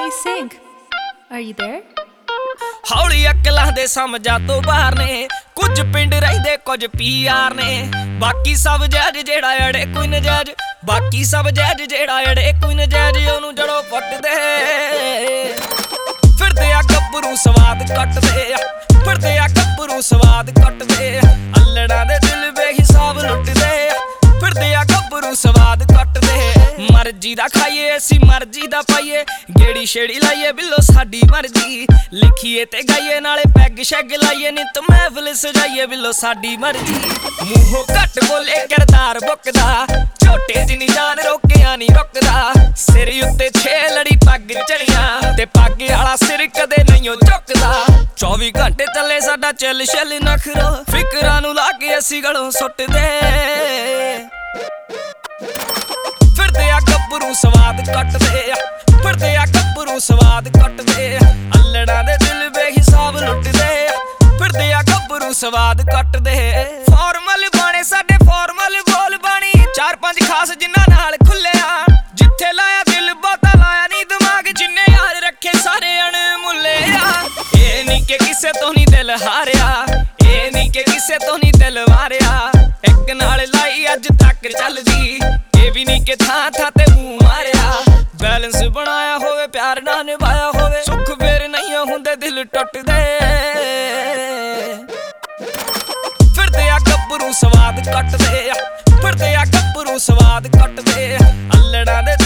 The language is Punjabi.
Hey Sink, are you there? ਹੌਲੀ ਅਕਲਾਂ ਦੇ ਸਮਝਾਂ ਤੋਂ ਬਾਹਰ ਨੇ ਕੁਝ ਪਿੰਡ ਰਹਿੰਦੇ ਕੁਝ ਪੀਆਰ ਨੇ ਬਾਕੀ ਸਭ ਜਾਇਜ਼ ਜਿਹੜਾ ਅੜੇ ਕੋਈ ਨਜਾਇਜ਼ ਬਾਕੀ ਸਭ ਜਾਇਜ਼ ਜਿਹੜਾ ਅੜੇ ਕੋਈ ਨਜਾਇਜ਼ ਉਹਨੂੰ ਜੜੋਂ ਪੱਟਦੇ ਫਿਰਦੇ ਆ ਗੱਭਰੂ ਸਵਾਦ ਕੱਟਦੇ ਫਿਰਦੇ ਆ ਗੱਭਰੂ ਸਵਾਦ ਕੱਟਦੇ ਅੱਲੜਾਂ ਦੇ ਦਿਲ ਬੇਹਿਸਾਬ ਲੁੱਟਦੇ ਫਿਰਦੇ ਆ ਗੱਭਰੂ ਸਵਾਦ ਕੱਟਦੇ ਮਰਜੀ ਦਾ ਖਾਈਏ ਅਸੀਂ ਮਰਜੀ ਦਾ ਪਾਈਏ ਗੇੜੀ ਛੇੜੀ ਲਾਈਏ ਬਿੱਲੋ ਸਾਡੀ ਮਰਜੀ ਲਿਖੀਏ ਤੇ ਗਾਈਏ ਨਾਲੇ ਪੈਗ ਸ਼ੈਗ ਲਾਈਏ ਨਿਤ ਮਹਿਫਿਲ ਸਜਾਈਏ ਬਿੱਲੋ ਸਾਡੀ ਮਰਜੀ ਮੂੰਹੋਂ ਘੱਟ ਬੋਲੇ ਕਿਰਦਾਰ ਬੁੱਕਦਾ ਝੋਟੇ ਜਿੰਨੀ ਜਾਨ ਰੋਕਿਆ ਨਹੀਂ ਰੁਕਦਾ ਸਿਰ ਉੱਤੇ ਛੇ ਲੜੀ ਪੱਗ ਚੜੀਆਂ ਤੇ ਪੱਗ ਵਾਲਾ ਸਿਰ ਕਦੇ ਨਹੀਂ ਝੁਕਦਾ 24 ਘੰਟੇ ਚੱਲੇ ਸਾਡਾ ਚੱਲ ਛੱਲ ਨਖਰਾ ਫਿਕਰਾਂ ਨੂੰ ਲਾ ਕੇ ਅਸੀਂ ਗਲੋਂ ਸੁੱਟਦੇ ਫਿਰਦੇ ਆ ਗੱਭਰੂ ਸਵਾਦ ਕੱਟਦੇ ਫਿਰਦੇ ਆ ਗੱਭਰੂ ਸਵਾਦ ਕੱਟਦੇ ਅੱਲੜਾਂ ਦੇ ਦਿਲ ਬੇਹਿਸਾਬ ਲੁੱਟਦੇ ਫਿਰਦੇ ਆ ਗੱਭਰੂ ਸਵਾਦ ਕੱਟਦੇ ਫਾਰਮਲ ਬਾਣੇ ਸਾਡੇ ਫਾਰਮਲ ਬੋਲ ਬਾਣੀ 4-5 ਖਾਸ ਜਿਨ੍ਹਾਂ ਨਾਲ ਖੁੱਲਿਆ ਜਿੱਥੇ ਲਾਇਆ ਦਿਲ ਬਹੁਤਾ ਲਾਇਆ ਨਹੀਂ ਦਿਮਾਗ ਜਿੰਨੇ ਯਾਰ ਰੱਖੇ ਸਾਰੇ ਅਣਮੁੱਲੇ ਆ ਇਹ ਨਹੀਂ ਕਿ ਕਿਸੇ ਤੋਂ ਨਹੀਂ ਦਿਲ ਹਾਰਿਆ ਇਹ ਨਹੀਂ ਕਿ ਕਿਸੇ ਤੋਂ ਨਹੀਂ ਦਿਲ ਵਾਰਿਆ ਇੱਕ ਨਾਲ ਲਾਈ ਅੱਜ ਤੱਕ ਚੱਲਦੀ ਇਹ ਵੀ ਨਹੀਂ ਕਿ ਥਾਂ ਥਾਂ ਤੇ ਮੂੰਹ ਮਾਰਿਆ ਬੈਲੈਂਸ ਬਣਾਇਆ ਹੋਵੇ ਪਿਆਰ ਨਾਲ ਨਿਭਾਇਆ ਹੋਵੇ ਸੁੱਖ ਫੇਰ ਨਹੀਂ ਹੁੰਦੇ ਦਿਲ ਟੁੱਟਦੇ ਫਿਰਦੇ ਆ ਗੱਭਰੂ ਸਵਾਦ ਕੱਟਦੇ ਫਿਰਦੇ ਆ ਗੱਭਰੂ ਸਵਾਦ ਕੱਟਦੇ ਅੱਲੜਾਂ ਦੇ